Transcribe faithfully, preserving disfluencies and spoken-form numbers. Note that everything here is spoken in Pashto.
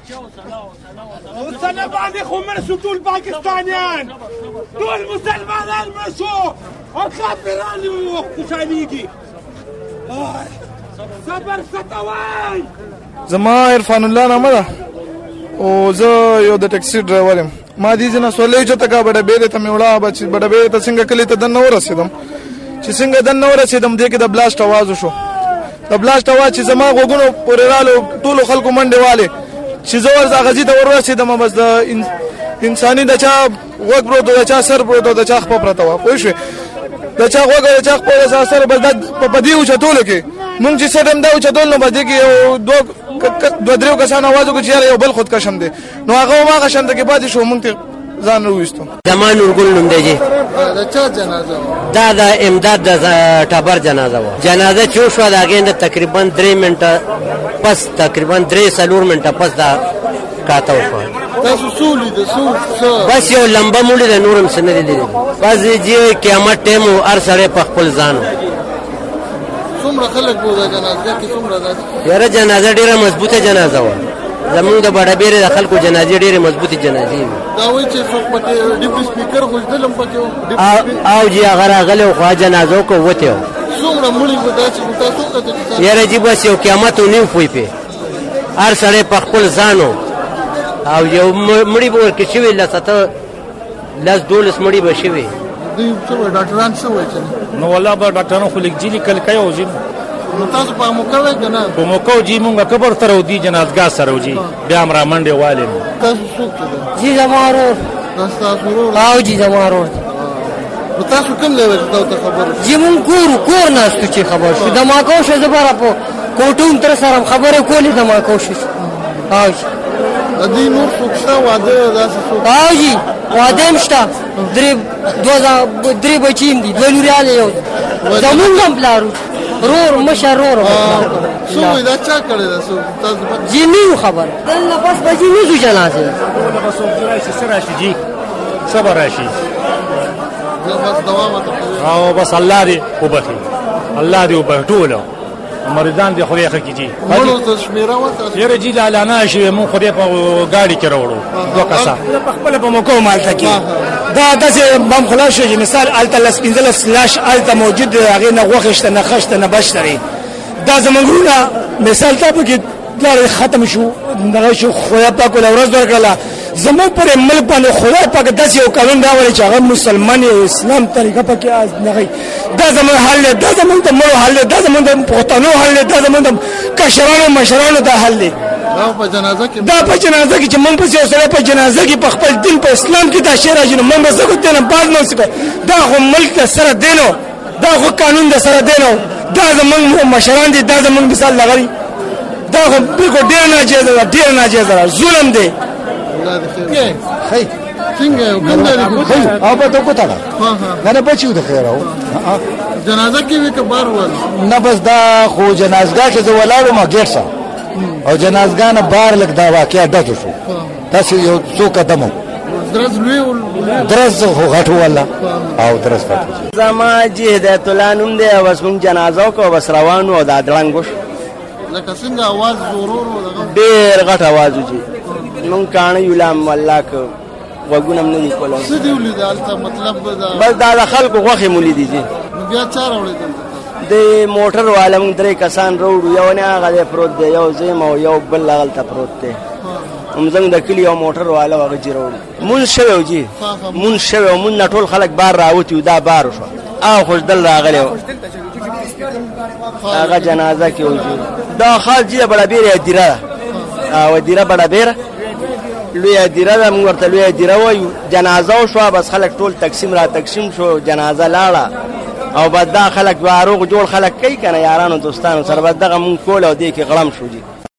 والطالبان خو مرسوا ټول پاکستانیان ټول مسلمانان مرسوا او کافران خوشحاليږي صبر ستوي. زما عرفان الله نامه ده او زه یو د ټیکسي ډرایور یم. ما دې ځنه سولې چې تکا بډه بیره ته مې وړه بچ بډه بیره ته څنګه کلی ته دنه ورسېدم چې څنګه دنه ورسېدم دې کې د بلاست आवाज وشو. د بلاست आवाज چې زما غوګونو پورې رالو ټولو خلکو منډه والے چې زور زغزي ته ورسېدم بس د انساني د چا وګ برو د چا سر برو د چا خپ پرته و پوه شو د چا وګ د چا په سر بس په پدیو چټول کې مونږ چې سدم دا چټول نو بده کې یو دوه دوه درو کسان आवाज وکړي چې یو بل خود کشم دي نو هغه ما غشم ته کې بعد شو مونږ ته ځان وېستو. زمان ورګل نوم دی دا چا جنازه دا د امداد د ټبر جنازه و. جنازه چې شو دا غینده تقریبا درې منټه پس تقریبا درې سلور منټه پس دا کاته وشو. تاسو سولې د سو بس یو لمبه مولې د نورم سن دي بس جی قیامت ټیم هر سره په خپل ځان. څومره خلک وو دا جنازه کې څومره ده؟ یاره جنازه ډیره مضبوطه جنازه و. زمونږ د بڑا بیره د خلکو جنازې ډېرې مضبوطې جنازې وي. دا وایي چې څوک پکې ډیپټي سپیکر غوښتلم پکې او جی هغه راغلی و خو جنازو کو وتی و. څومره مړي به داسې و تاسو وکتل؟ یاره جي بس یو قیامت ونیم پوی پې هر سړی په خپل ځان او یو مړي به ورکې شوي لس اته لس دولس مړي به شوي. دوی څه وایي ډاکټران څه وایي؟ نو والله به ډاکټرانو خو لیکجي لیکل کوي او ځي نو تاسو په موقع وای کنه په موقع جی مونږه قبر تر ودی جنازګاه سره وجي بیا امر منډه والي تاسو څوک ده؟ جی زمارو تاسو ورور او جی زمارو نو تاسو کوم لیول ته خبر؟ جی مون کور کور ناستو چې خبر شو د ما کو شو زبره په کوټون تر سره خبره کولی د ما کو شو. او د دې نور څوک شته واده داسې څوک؟ او جی واده مشته درې دوه درې بچین دي دوه لورياله یو زمونږ هم پلارو رور مشر رور سو دا چا کړی دا سو تاسو جی نیو خبر دلته بس بجی نیو جنازه بس راشي سره راشي جی صبر راشي بس دوام ته او بس الله دې وبخي الله دې وبټولو مریضان دې خو یې خکېږي مونږ ته شمیره وته یره جی لاله شي مون خو دې په گاډي کې وروړو دوه کسه په خپل په موقع مالته کې دا داسې بم خلاص شي مثال التلس پنځلس لاش الته موجود هغه نه غوښته نه خشته نه بشتري دا زمونږونه مثال ته کې دا ختم شو دغه شو خدای پاک ول ورځ ورکړه زمو پر ملک باندې خدای پاک داسې یو قانون راوړي چې هغه مسلمان او اسلام طریقه پکې از نه دا زمو حل دا زمو ته مو حل دا زمو ته پښتنو حل دا زمو ته کشرانو مشرانو ته حل دا په جنازه کې دا په جنازه کې چې مونږ په سره په جنازه کې په خپل دین په اسلام کې دا شی راځي نو مونږ زه کوته نه بعد نو څه دا خو ملک سره دینو دا خو قانون د سره دینو دا زمونږ مشران دي دا زمونږ مثال لغړي دا خو بالکل ډیر ناجیز ده ډیر ناجیز ده ظلم دی. الله دې خیر خیر څنګه کوم دی او په تو کوته دا نه بچو د خیر او جنازه کې وی کبار ول نه بس دا خو جنازګاه کې ولاړو ما ګرځا او جنازګاه نه بار لګ دا واقعیا دته شو تاسو یو څو قدمو درز لوی درز خو غټو والله او درز غټو زما جی هدایت الله نوم دی او اسمن جنازه کو بس روانو او دا دلنګوش لکه څنګه आवाज زورور ولګو ډیر غټ आवाज وږي نو کانه یلام الله کو وګونم نه کوله څه دی ولید البته مطلب دا بس دا د خلکو غوخه مولې دي جی بیا چار اورید د موټر والم درې کسان روړو یو نه هغه پروت دی یو زم او یو بل لغلته پروت دی هم زنګ د کلی او موټر والا هغه جوړو مون شوو جی مون شوو مون نټول خلک بار راوتی دا بار شو او خوش دل راغلی هغه جنازه کې وځي دا خالجی بڑا بیره دیره او دیره بڑا بیره لوی دیره د موږ ورته لوی دیره وایو جنازه شو بس خلک ټول تقسیم را تقسیم شو جنازه لاړه او بعد دا خلک واروغ جوړ خلک کوي کنه یارانو دوستانو سره بعد دغه مونږ کول او دې کې غلم شو جی